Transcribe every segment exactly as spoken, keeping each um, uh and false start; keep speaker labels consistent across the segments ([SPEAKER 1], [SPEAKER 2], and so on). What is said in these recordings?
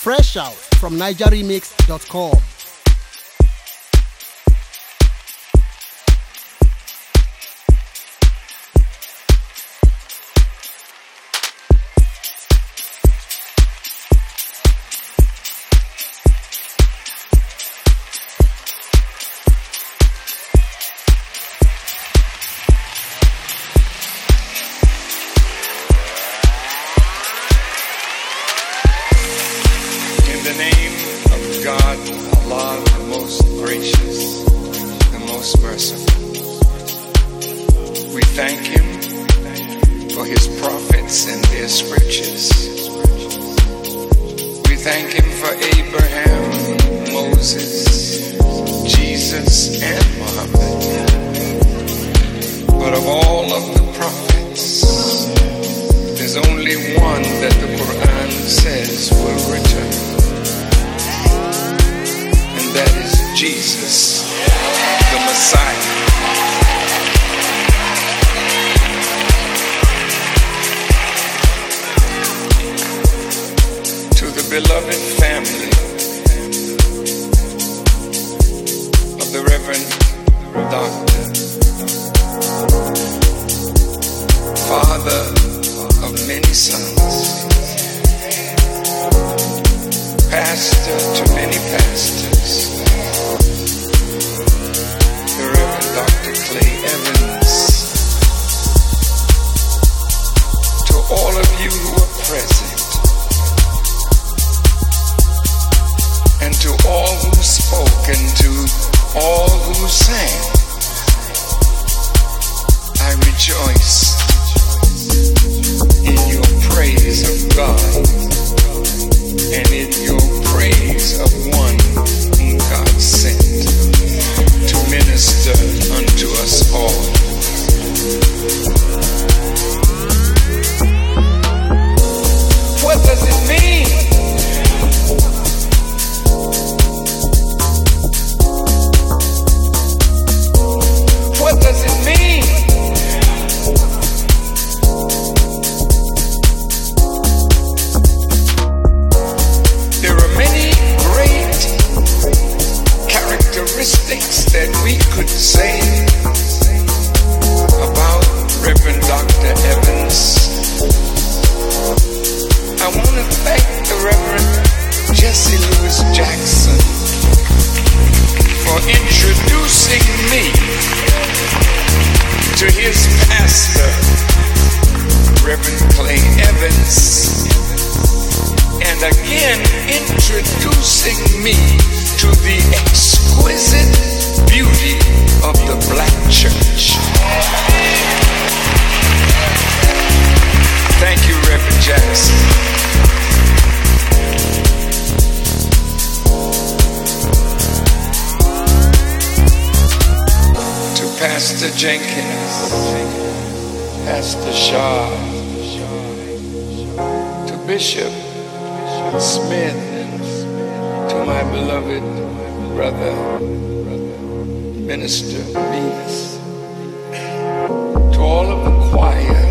[SPEAKER 1] Fresh out from niger remix dot com.
[SPEAKER 2] In the name of God, Allah, the most gracious, the most merciful, we thank Him for His prophets and their scriptures. We thank Him for Abraham, Moses, Jesus, and Muhammad. But of all of the prophets, there's only one that the Quran says will return. And that is Jesus, the Messiah. To the beloved family of the Reverend Doctor, father of many sons, pastor to many pastors, the Reverend Doctor Clay Evans, to all of you who are present, and to all who spoke, and to all who sang, I rejoice in your praise of God and in your praise of one whom God sent to minister unto us all. What does it mean? What does it mean? There are many great characteristics that we could say about Reverend Doctor Evans. I want to thank the Reverend Jesse Louis Jackson for introducing me to his pastor, Reverend Clay Evans, and again introducing me to the exquisite beauty of the Black Church. Thank you, Reverend Jackson. To Pastor Jenkins, Pastor Shaw, to Bishop Smith, to my beloved brother, Minister Beavis, to all of the choir,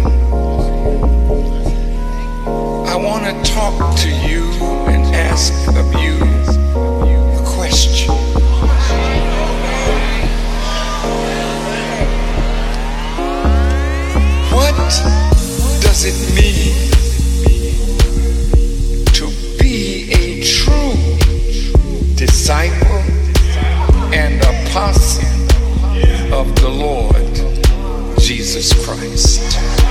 [SPEAKER 2] I want to talk to you and ask of you a question. What does it mean a true disciple and apostle of the Lord Jesus Christ?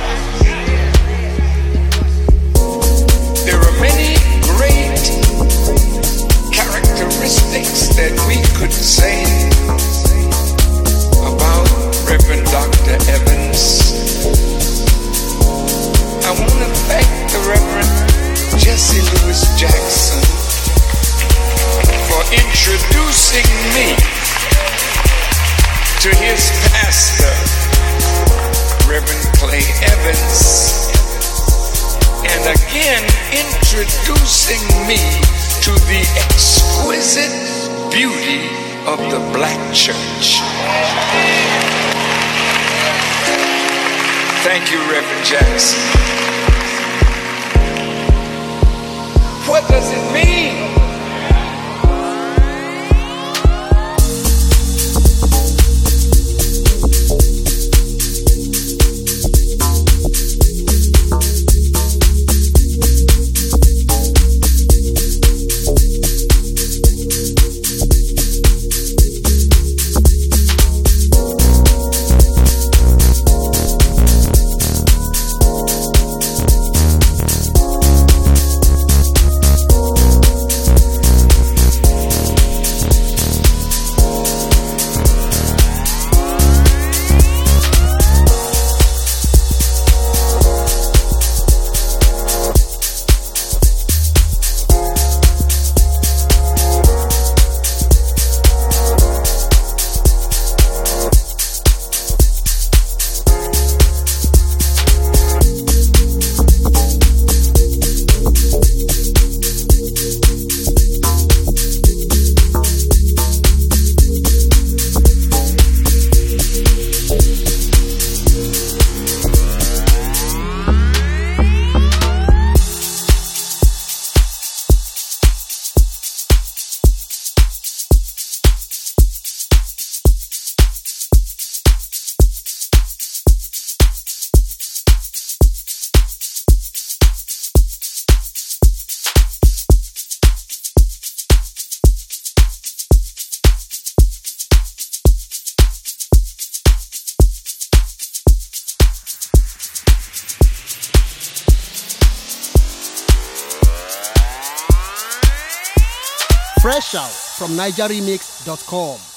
[SPEAKER 2] There are many great characteristics that we could say about Reverend Doctor Evans. I want to thank the Reverend Jesse Louis Jackson for introducing me to his pastor, Reverend Clay Evans, and again introducing me to the exquisite beauty of the Black Church. Thank you, Reverend Jackson. what does it mean?
[SPEAKER 1] Fresh out from Niger Remix dot com.